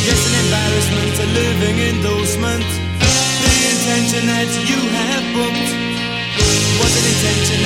Yes, an embarrassment, a living endorsement. The intention that you have booked was an intention